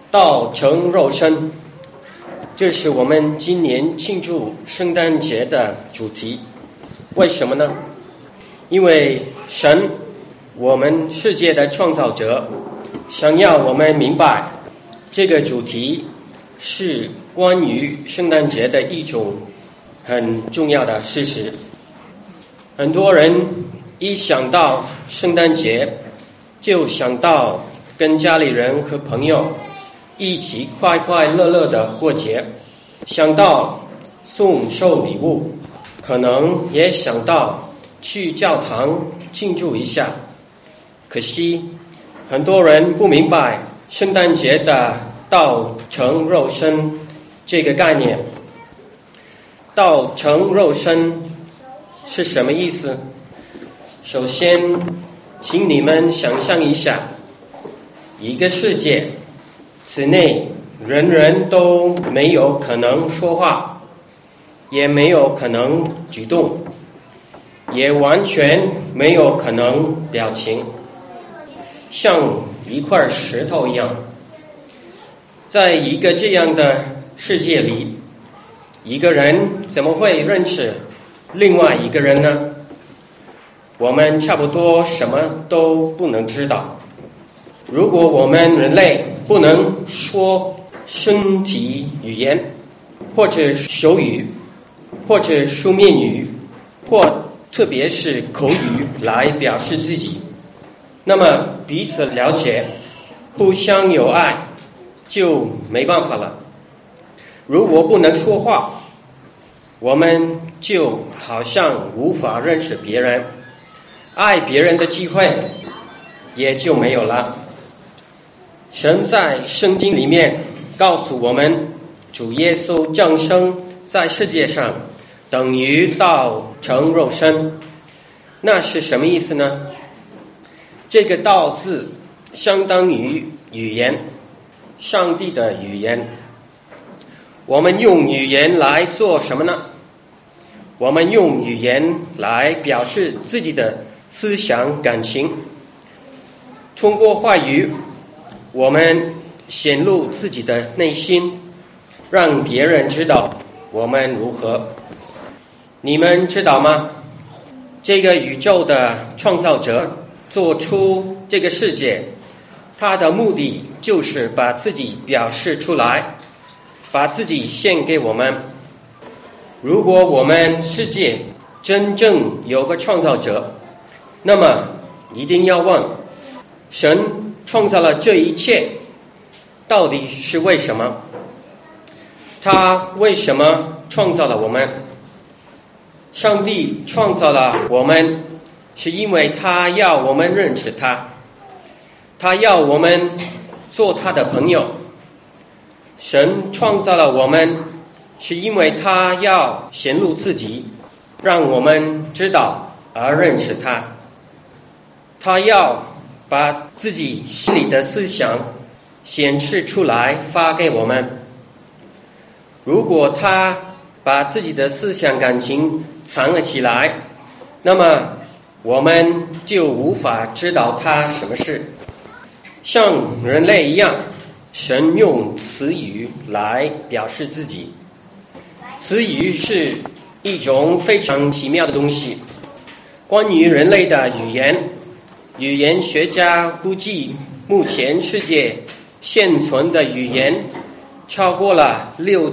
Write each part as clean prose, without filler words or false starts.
道成肉身，这是我们今年庆祝圣诞节的主题。为什么呢？因为神，我们世界的创造者，想要我们明白这个主题是关于圣诞节的一种很重要的事实。很多人一想到圣诞节，就想到跟家里人和朋友一起快快乐乐的过节，想到送寿礼物，可能也想到去教堂庆祝一下。可惜很多人不明白圣诞节的道成肉身这个概念。道成肉身是什么意思？首先请你们想象一下，一个世界，此内人人都没有可能说话，也没有可能举动，也完全没有可能表情，像一块石头一样。在一个这样的世界里，一个人怎么会认识另外一个人呢？我们差不多什么都不能知道。如果我们人类不能说身体语言，或者手语，或者书面语，或特别是口语来表示自己，那么彼此了解，互相友爱就没办法了。如果不能说话，我们就好像无法认识别人，爱别人的机会也就没有了。神在圣经里面告诉我们，主耶稣降生在世界上等于道成肉身。那是什么意思呢？这个道字相当于语言，上帝的语言。我们用语言来做什么呢？我们用语言来表示自己的思想感情。通过话语，我们显露自己的内心，让别人知道我们如何。你们知道吗？这个宇宙的创造者做出这个世界，他的目的就是把自己表示出来，把自己献给我们。如果我们世界真正有个创造者，那么一定要问，神创造了这一切到底是为什么？他为什么创造了我们？上帝创造了我们，是因为他要我们认识他，他要我们做他的朋友。神创造了我们，是因为他要显露自己，让我们知道而认识他。他要把自己心里的思想显示出来发给我们。如果他把自己的思想感情藏了起来，那么我们就无法知道他什么事。像人类一样，神用词语来表示自己。词语是一种非常奇妙的东西。关于人类的语言，语言学家估计目前世界现存的语言超过了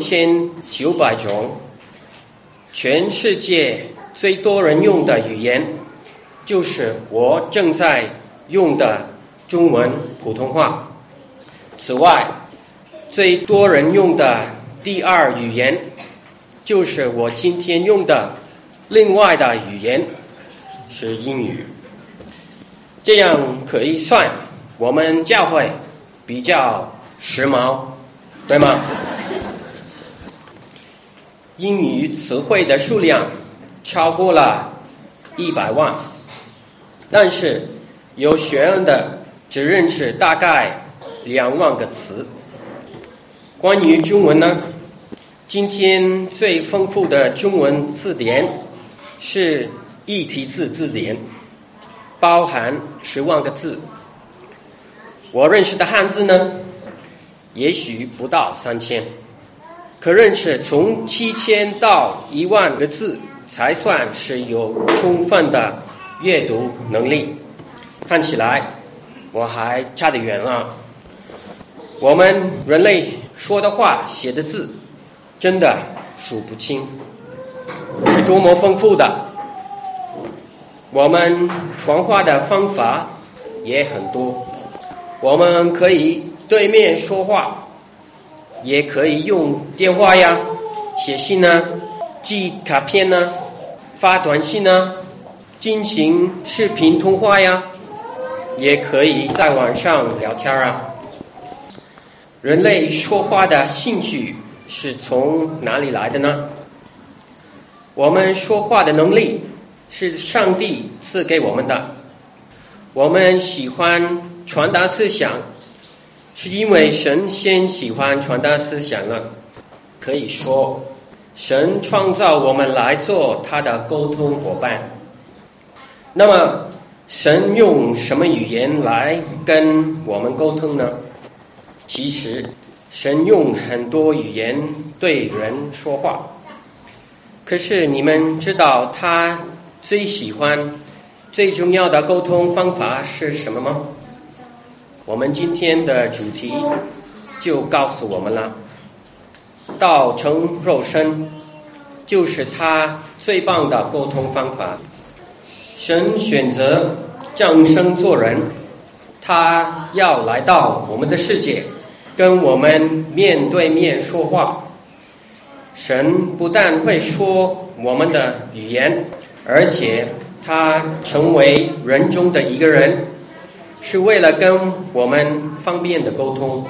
6900种。全世界最多人用的语言就是我正在用的中文普通话。此外，最多人用的第二语言就是我今天用的另外的语言，是英语。这样可以算我们教会比较时髦，对吗？英语词汇的数量超过了100万，但是有学问的只认识大概2万个词。关于中文呢，今天最丰富的中文字典是异体字字典，包含10万个字。我认识的汉字呢， 也许不到3000，可认识从7000到10000个字才算是有充分的阅读能力。看起来我还差得远了。我们人类说的话、写的字真的数不清，是多么丰富的。我们传话的方法也很多，我们可以对面说话，也可以用电话呀、写信啊、寄卡片啊、发短信啊、进行视频通话呀，也可以在网上聊天啊。人类说话的兴趣是从哪里来的呢？我们说话的能力是上帝赐给我们的。我们喜欢传达思想，是因为神先喜欢传达思想了。可以说，神创造我们来做他的沟通伙伴。那么，神用什么语言来跟我们沟通呢？其实，神用很多语言对人说话。可是你们知道他最喜欢、最重要的沟通方法是什么吗？我们今天的主题就告诉我们了，道成肉身就是他最棒的沟通方法。神选择降生做人，他要来到我们的世界，跟我们面对面说话。神不但会说我们的语言，而且他成为人中的一个人，是为了跟我们方便的沟通。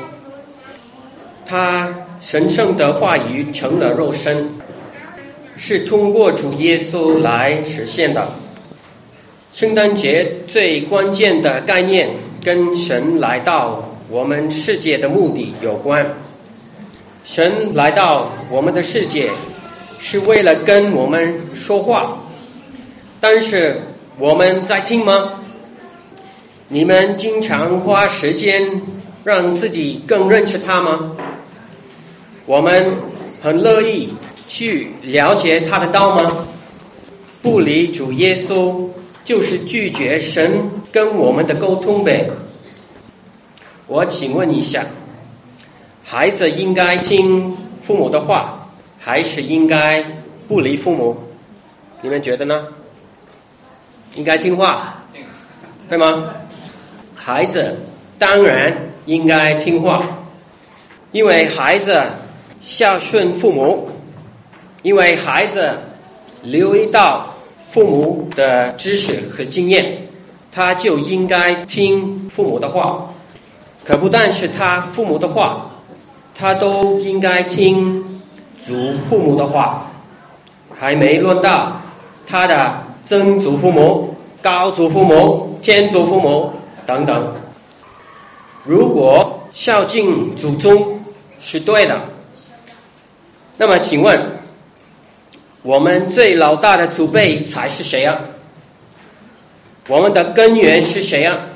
他神圣的话语成了肉身，是通过主耶稣来实现的。圣诞节最关键的概念跟神来到我们世界的目的有关。神来到我们的世界是为了跟我们说话，但是我们在听吗？你们经常花时间让自己更认识他吗？我们很乐意去了解他的道吗？不理主耶稣就是拒绝神跟我们的沟通呗。我请问一下，孩子应该听父母的话，还是应该不理父母？你们觉得呢？应该听话，对吗？孩子当然应该听话，因为孩子孝顺父母，因为孩子留意到父母的知识和经验，他就应该听父母的话。可不但是他父母的话，他都应该听祖父母的话，还没论到他的曾祖父母、高祖父母、天祖父母等等。如果孝敬祖宗是对的，那么请问我们最老大的祖辈才是谁啊？我们的根源是谁啊？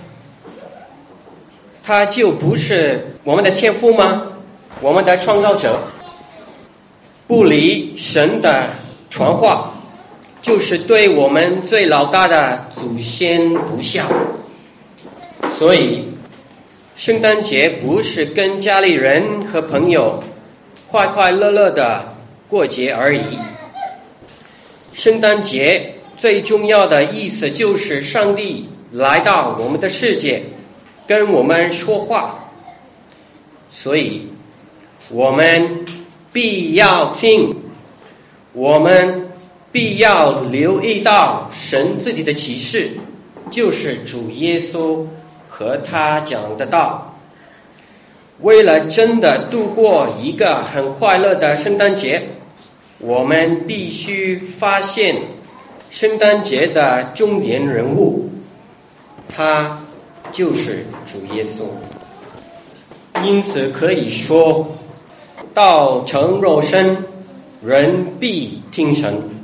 他就不是我们的天父吗？我们的创造者。不理神的传话，就是对我们最老大的祖先不孝。所以圣诞节不是跟家里人和朋友快快乐乐的过节而已。圣诞节最重要的意思就是上帝来到我们的世界，跟我们说话。所以我们必要听，我们必要留意到神自己的启示，就是主耶稣和他讲的道。为了真的度过一个很快乐的圣诞节，我们必须发现圣诞节的重点人物，他就是主耶稣。因此可以说，道成肉身，人必听神。